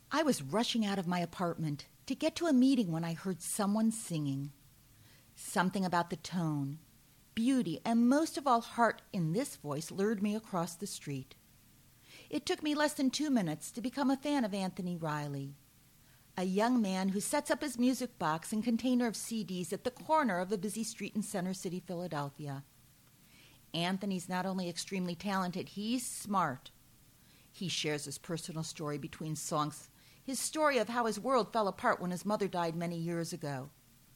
I was rushing out of my apartment to get to a meeting when I heard someone singing. Something about the tone, beauty, and most of all heart in this voice lured me across the street. It took me less than 2 minutes to become a fan of Anthony Riley, a young man who sets up his music box and container of CDs at the corner of a busy street in Center City, Philadelphia. Anthony's not only extremely talented, he's smart. He shares his personal story between songs, his story of how his world fell apart when his mother died many years ago.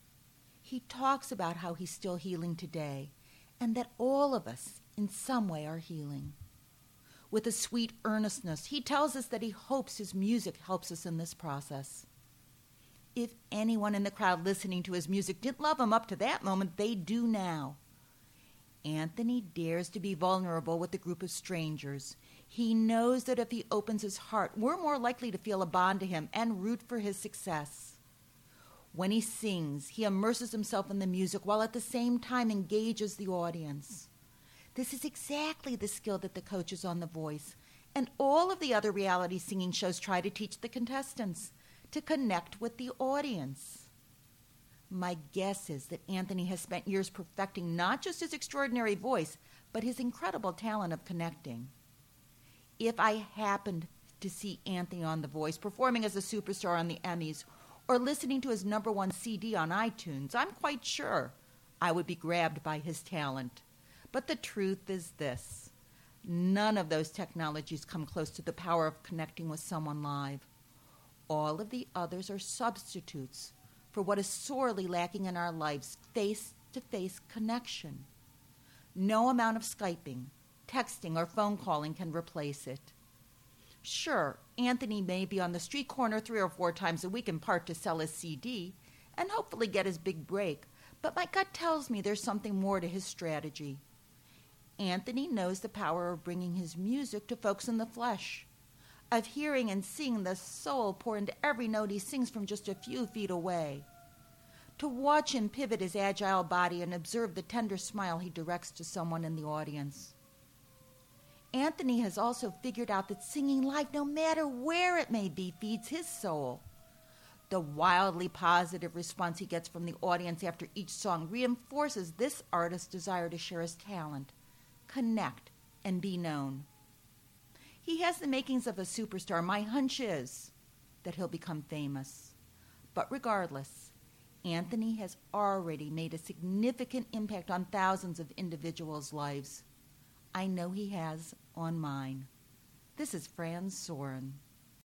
He talks about how he's still healing today, and that all of us, in some way, are healing. With a sweet earnestness, he tells us that he hopes his music helps us in this process. If anyone in the crowd listening to his music didn't love him up to that moment, they do now. Anthony dares to be vulnerable with a group of strangers. He knows that if he opens his heart, we're more likely to feel a bond to him and root for his success. When he sings, he immerses himself in the music while at the same time engages the audience. This is exactly the skill that the coaches on The Voice and all of the other reality singing shows try to teach the contestants, to connect with the audience. My guess is that Anthony has spent years perfecting not just his extraordinary voice, but his incredible talent of connecting. If I happened to see Anthony on The Voice performing as a superstar on the Emmys or listening to his #1 CD on iTunes, I'm quite sure I would be grabbed by his talent. But the truth is this: none of those technologies come close to the power of connecting with someone live. All of the others are substitutes for what is sorely lacking in our lives, face-to-face connection. No amount of Skyping, texting, or phone calling can replace it. Sure, Anthony may be on the street corner 3 or 4 times a week in part to sell his CD and hopefully get his big break, but my gut tells me there's something more to his strategy. Anthony knows the power of bringing his music to folks in the flesh, of hearing and seeing the soul pour into every note he sings from just a few feet away. To watch him pivot his agile body and observe the tender smile he directs to someone in the audience. Anthony has also figured out that singing live, no matter where it may be, feeds his soul. The wildly positive response he gets from the audience after each song reinforces this artist's desire to share his talent, connect, and be known. He has the makings of a superstar. My hunch is that he'll become famous. But regardless, Anthony has already made a significant impact on thousands of individuals' lives. I know he has on mine. This is Fran Soren.